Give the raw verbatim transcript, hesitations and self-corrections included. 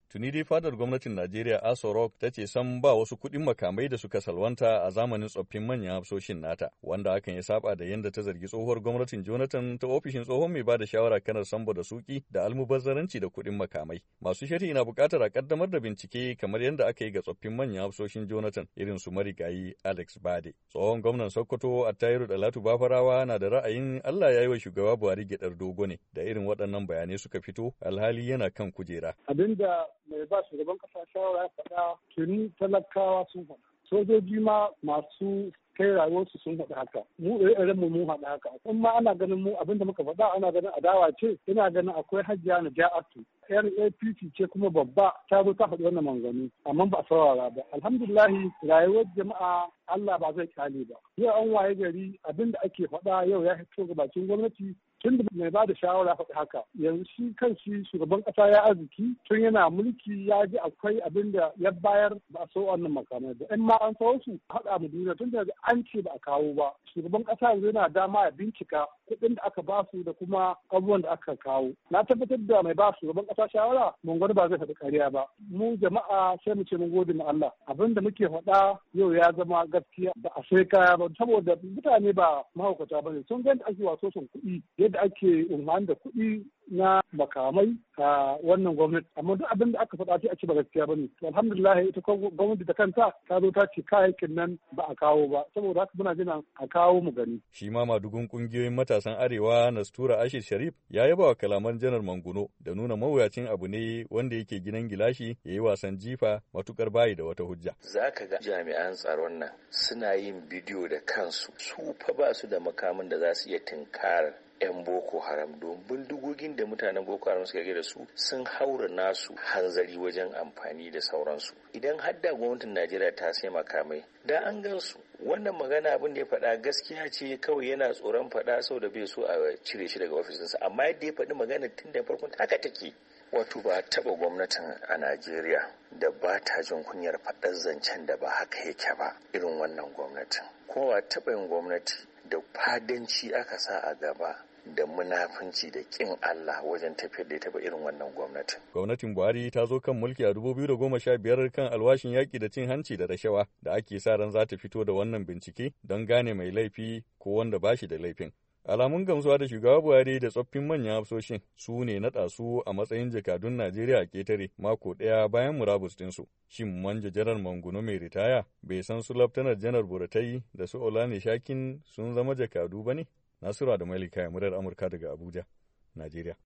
Tuni dai fadar gwamnatin Najeriya Aso Rock ta ce san ba wasu kuɗin makamai da suka salwanta a zamanin tsoffin manyan hafsoshin nata, wanda hakan ya saba da yadda ta zargi tsohuwar gwamnatin Jonathan ta ofishin tsohon mai bada shawara kanar Sambo da Suki da almubazzaranci da kuɗin makamai. Masu sharhi na buƙatar a kaddamar da bincike kamar yadda aka yi ga tsoffin manyan hafsoshin Jonathan irin su marigayi Alex Bade. Tsohon gwamnan Sokoto Attahiru Dalatu Bafarawa na da ra'ayin Allah ya yi wa shugaba Buhari gyaɗar dogo ne da irin waɗannan bayanai suka fito alhali yana kan kujera. Abinda mai ba shugaban kasa shawara ya faɗa tuni talakawa sun faɗa. Sojoji ma masu kai rayuwarsu sun faɗi haka. Mu ire mu mun faɗi haka. In ma ana ganin mu abinda muka faɗa ana ganin adawa ce, ina ganin akwai Hajjiya Naja'atu. Yar A P C ce kuma babba ta zo ta faɗi wannan manganu amma ba a saurara ba. Alhamdulillahi rayuwar jama'a Allah ba zai kyale ba. Yau an waye gari abinda ake faɗa yau ya fito ga bakin gwamnati tun da mai ba da shawara faɗi haka yanzu shi kan shi shugaban ƙasa ya arziki tun yana mulki ya ji akwai abin da ya bayar ba a so wannan makamai ba in ma an kawo su haɗa mu duniya tun da an ce ba a kawo ba shugaban ƙasa yanzu yana dama ya bincika kuɗin da aka ba su da kuma abubuwan da aka kawo na tabbatar da mai ba shugaban ƙasa shawara mun gwada ba zai faɗi ƙarya ba mu jama'a sai mu ce mun gode ma Allah abin da muke faɗa yau ya zama gaskiya ba a sai kaya ba saboda mutane ba mahaukata ba ne sun ga ake waso sun kuɗi da ake umarni da kuɗi na makamai a wannan gwamnati amma duk abin da aka faɗa sai a ci ba gaskiya bane alhamdulillah ita gwamnati da kanta ta zo ta ce kayayyakin nan ba a kawo ba saboda haka muna jira a kawo mu gani shi ma madugun kungiyoyin matasan arewa Nastura Ashir Sharif ya yaba wa kalaman Janar Manguno da nuna mawuyacin abu ne wanda yake gidan gilashi ya yi wasan jifa matukar bayi da wata hujja zaka ga jami'an tsaron nan suna yin bidiyo da kansu su fa ba su da makamin da za su iya tinkarar 'yan Boko Haram don bindigogin da mutanen Boko Haram suka da su sun haura nasu hanzari wajen amfani da sauransu. Idan hadda gwamnatin Najeriya ta sai makamai, da an gansu. Wannan magana abin da ya faɗa gaskiya ce kawai yana tsoron faɗa sau da bai so a cire shi daga ofisinsa. Amma yadda ya faɗi magana tun da farkon haka take. Wato ba taɓa gwamnatin a Najeriya da ba ta jin kunyar faɗar zancen da ba haka yake ba irin wannan gwamnatin. Kuma ba taɓa yin gwamnati da fadanci aka sa a gaba da munafunci da kin Allah wajen tafiyar da ita ba irin wannan gwamnatin. Gwamnatin Buhari ta zo kan mulki a dubu biyu da goma sha biyar kan alwashin yaƙi da cin hanci da rashawa da ake sa ran za ta fito da wannan bincike don gane mai laifi ko wanda ba shi da laifin. Alamun gamsuwa da shugaba Buhari da tsoffin manyan hafsoshin su ne naɗa su a matsayin jakadun Najeriya a ƙetare mako ɗaya bayan murabus ɗinsu. Shin manja janar Manguno mai ritaya bai san su Laftanar Janar Buratai da su Olani Shakin sun zama jakadu ba ne? Nasiru da Malika murar Amurka daga Abuja, Najeriya.